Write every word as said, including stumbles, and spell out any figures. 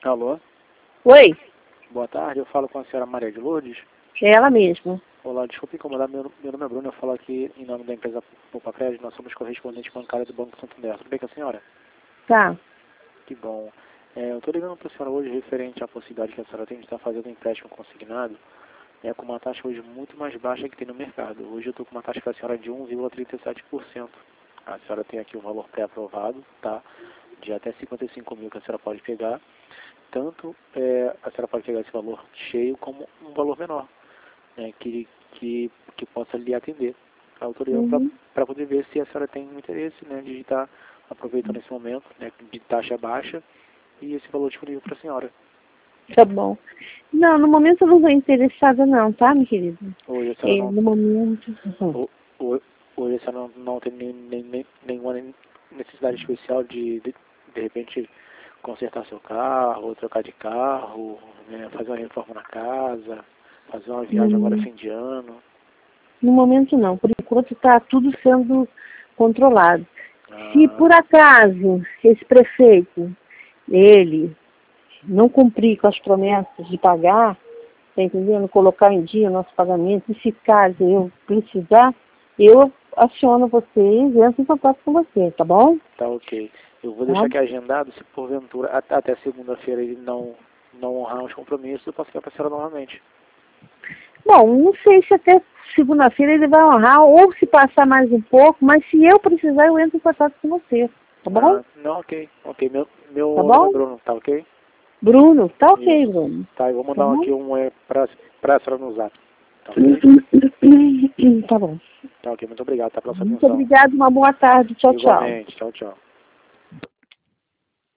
Alô? Oi, Boa tarde, eu falo com a senhora Maria de Lourdes. é ela mesma. Olá, desculpe incomodar, meu, meu nome é Bruno, eu falo aqui em nome da empresa Poupa Crédito, nós somos correspondentes bancários do Banco Santander. Tudo bem com a senhora? Tá. Que bom. É, eu estou ligando para a senhora hoje referente à possibilidade que a senhora tem de estar fazendo um empréstimo consignado, é, com uma taxa hoje muito mais baixa que tem no mercado. Hoje eu estou com uma taxa para a senhora de um vírgula trinta e sete por cento. A senhora tem aqui o valor pré-aprovado, tá? De até cinquenta e cinco mil que a senhora pode pegar. Tanto é, a senhora pode pegar esse valor cheio como um valor menor, né, que, que, que possa lhe atender. Eu estou ligando Uhum. para poder ver se a senhora tem interesse, né, de estar aproveitando esse momento, né, de taxa baixa e esse valor disponível para a senhora. Tá bom. Não, no momento eu não estou interessada não, tá, minha querida? Hoje a senhora É, não, no momento... Uhum. ho- ho- hoje a senhora não, não tem nem, nem, nem- nenhuma necessidade especial de, de, de repente, consertar seu carro, trocar de carro, né, fazer uma reforma na casa, fazer uma viagem agora Hum, fim de ano. no momento não. Por enquanto está tudo sendo controlado. Se Ah, por acaso esse prefeito, ele, não cumprir com as promessas de pagar, tá entendendo? Colocar em dia o nosso pagamento, e se caso eu precisar, eu aciono vocês e entro em contato com você, tá bom? tá ok. Eu vou Tá? deixar aqui agendado, se porventura at- até segunda-feira ele não, não honrar os compromissos, eu posso ligar para a senhora novamente. Bom, não sei se até segunda-feira ele vai honrar, ou se passar mais um pouco, mas se eu precisar, eu entro em contato com você, tá bom? Ah, não, ok, ok. Meu, meu Tá nome é bom? Bruno, tá ok? Bruno, tá ok, Isso. Bruno. Tá, eu vou Tá mandar um bom? aqui um é, para a senhora no zap. Tá ok? Tá bom. Tá ok, muito obrigado, tá pela sua Muito atenção. obrigada, uma boa tarde. Tchau, tchau. Igualmente, tchau, tchau.